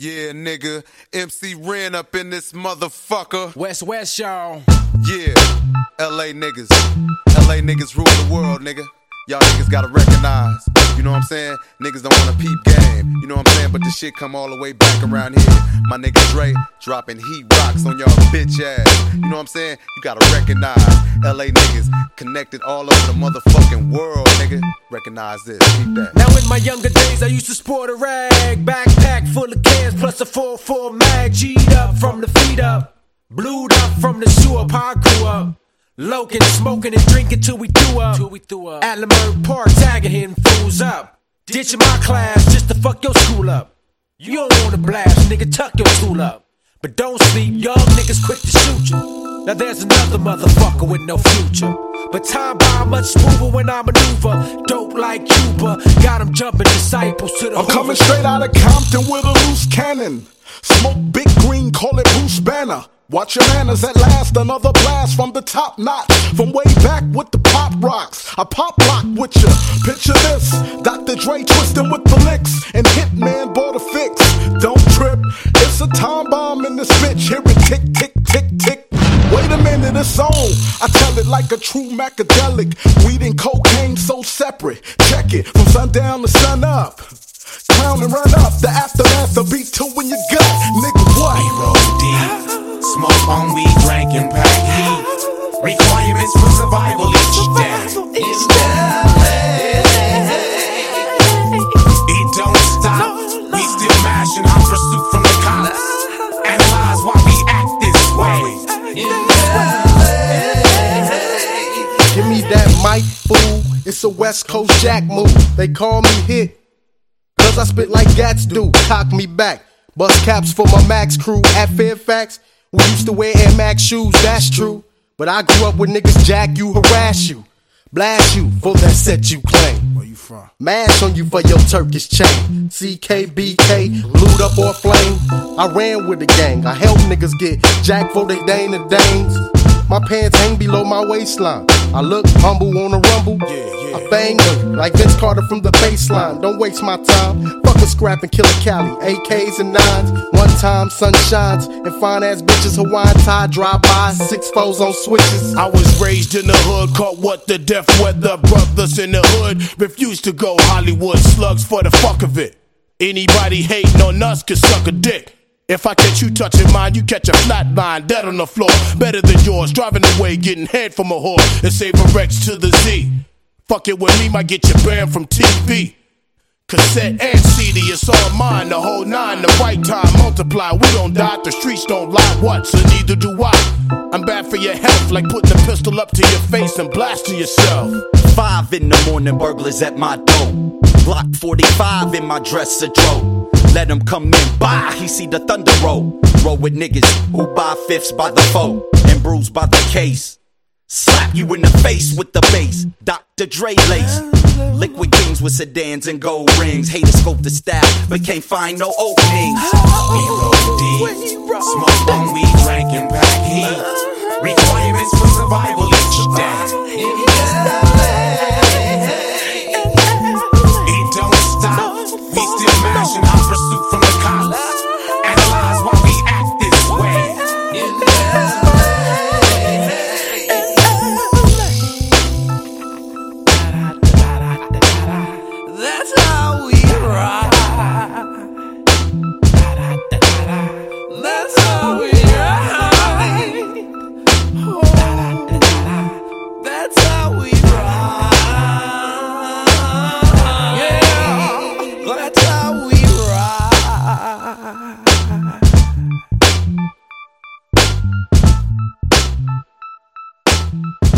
Yeah, nigga. MC Ren up in this motherfucker. West, y'all. Yeah. LA niggas. LA niggas rule the world, nigga. Y'all niggas gotta recognize. You know what I'm saying? Niggas don't wanna peep game. You know what I'm saying? But the shit come all the way back around here. My nigga Dre dropping heat rocks on y'all bitch ass. You know what I'm saying? You gotta recognize. LA niggas connected all over the motherfucking world, nigga. Recognize this. Keep that. Now in my younger days I used to sport a rag. Backpack full of cans plus a 4-4 mag. G'd up from the feet up. Blued up from the sewer. I grew up. Loking, smoking and drinking till we threw up. At Leimert Park, tagging hitting fools up. Ditching my class just to fuck your school up. You don't wanna blast, nigga, tuck your tool up. But don't sleep, young niggas quick to shoot you. Now there's another motherfucker with no future. But time by much smoother when I maneuver. Dope like Cuba, got 'em jumping disciples to the I'm coming straight out of Compton with a loose cannon. Smoke big green, call it Bruce Banner. Watch your manners at last, another blast from the top notch. From way back with the pop rocks, I pop lock with ya. Picture this, Dr. Dre twisting with the licks, and Hitman bought a fix. Don't trip, it's a time bomb in this bitch. Hear it tick, tick, tick, tick. Wait a minute, it's on. I tell it like a true macadelic. Weed and cocaine so separate. Check it, from sundown to sun up. Clown and run up, the aftermath, the beat two in your gut. Nigga, what? We roll deep, smoke on weed, drank and pack heat. Requirements for survival each day. It don't stop, we still mashing our pursuit from the cops. Analyze why we act this way. Give me that mic, fool. It's a West Coast Jack move. They call me hit, cause I spit like Gats do. Cock me back, bust caps for my Max crew at Fairfax. We used to wear Air Max shoes, that's true. But I grew up with niggas jack you, harass you, blast you for that set you claim. Where you from? Mash on you for your Turkish chain. CKBK, blued up or flame. I ran with the gang, I helped niggas get jack for they Dane and Danes. My pants hang below my waistline. I look humble on a rumble. I bang them like Vince Carter from the baseline. Don't waste my time. Fuck a scrap and kill a Cali. AKs and 9s. One time sun shines and fine ass bitches Hawaiian tie drive by. 6-4s on switches. I was raised in the hood, caught what the death weather. Brothers in the hood refused to go Hollywood slugs for the fuck of it. Anybody hating on us can suck a dick. If I catch you touching mine, you catch a flat line, dead on the floor. Better than yours, driving away, getting head from a whore. And save a Rex to the Z. Fuck it with me, might get you banned from TV. Cassette and CD, it's all mine, the whole nine. The right time, multiply, we don't die, the streets don't lie. What? So neither do I. I'm bad for your health, like putting a pistol up to your face and blasting yourself. 5 in the morning, burglars at my door. Glock 45 in my dresser drawer. Let him come in, bye, he see the thunder roll. Roll with niggas who buy fifths by the foe and bruised by the case. Slap you in the face with the bass, Dr. Dre lace. Liquid kings with sedans and gold rings. Haters scope the style, but can't find no openings. We roll deep, smoke on weed, drank and pack heat. Requirements for survival each day. It don't stop, we still mashing our pursuit from the cops. Analyze why we act this way. That's how we rock. That's how we rock. That's how we rock. Yeah, that's how we rock.